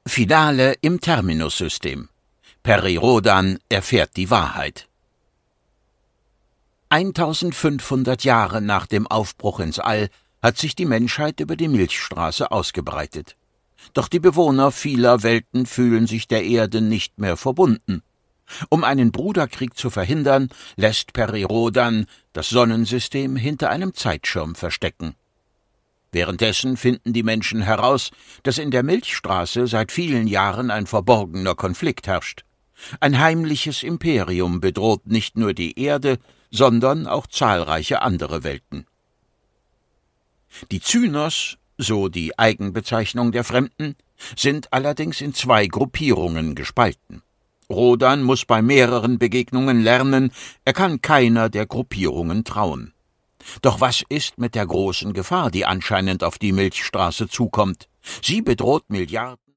Finale im Terminus-System. Peri Rhodan erfährt die Wahrheit. 1500 Jahre nach dem Aufbruch ins All hat sich die Menschheit über die Milchstraße ausgebreitet. Doch die Bewohner vieler Welten fühlen sich der Erde nicht mehr verbunden. Um einen Bruderkrieg zu verhindern, lässt Peri Rhodan das Sonnensystem hinter einem Zeitschirm verstecken. Währenddessen finden die Menschen heraus, dass in der Milchstraße seit vielen Jahren ein verborgener Konflikt herrscht. Ein heimliches Imperium bedroht nicht nur die Erde, sondern auch zahlreiche andere Welten. Die Zynos, so die Eigenbezeichnung der Fremden, sind allerdings in zwei Gruppierungen gespalten. Rhodan muss bei mehreren Begegnungen lernen, er kann keiner der Gruppierungen trauen. Doch was ist mit der großen Gefahr, die anscheinend auf die Milchstraße zukommt? Sie bedroht Milliarden